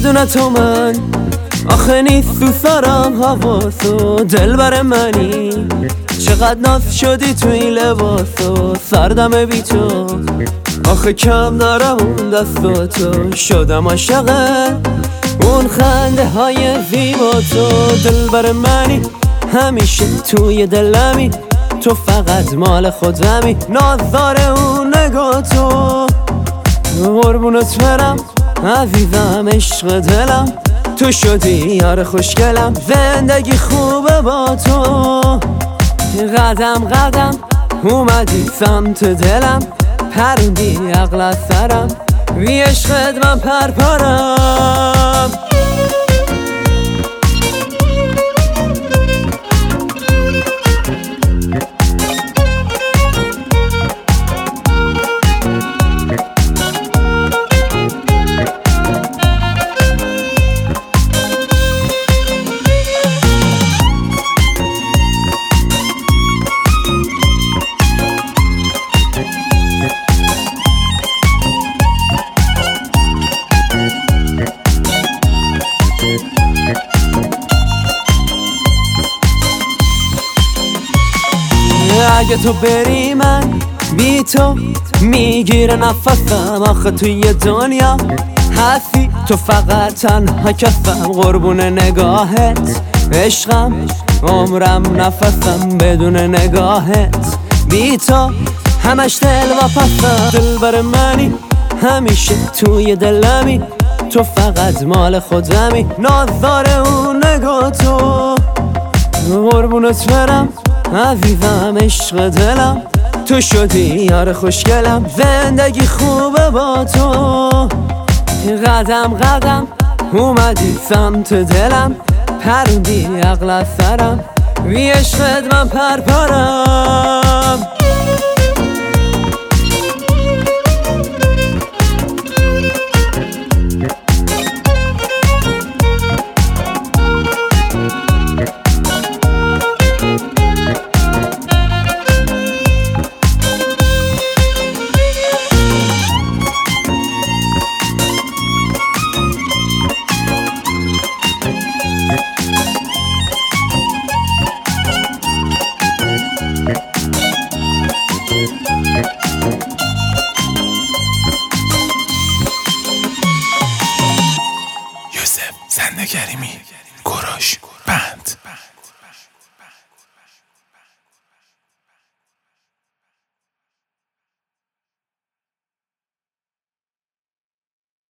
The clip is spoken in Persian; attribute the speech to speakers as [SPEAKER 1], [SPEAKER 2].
[SPEAKER 1] بدون تو من آخه نیست دوست دارم حواسو دلبر منی چقدر ناز شدی تو این لباسو سردم بی تو آخه کم دارم اون دستاتو شدم عاشق اون خنده های زیبا تو دلبر منی همیشه توی دلمی تو فقط مال خودمی نازدار اون نگاه تو قربونت برم عزیزم عشق دلم تو شدی یار خوشگلم زندگی خوبه با تو قدم قدم اومدی سمت دلم پروندی عقل از سرم بی عشقت من پرپرم اگه تو بری من بی تو میگیره نفسم آخه توی دنیا هستی تو فقط تنها کسم قربون نگاهت عشقم عمرم نفسم بدون نگاهت بی تو همش دل و پسم دلبر منی همیشه توی دلمی تو فقط مال خودمی نازدار اون نگاه تو قربونت برم عزیزم عشق دلم تو شدی یار خوشگلم زندگی خوبه با تو قدم قدم اومدی سمت دلم پروندی عقل از سرم بی عشقت من پرپرم
[SPEAKER 2] یوسف زنده کریمی کوروش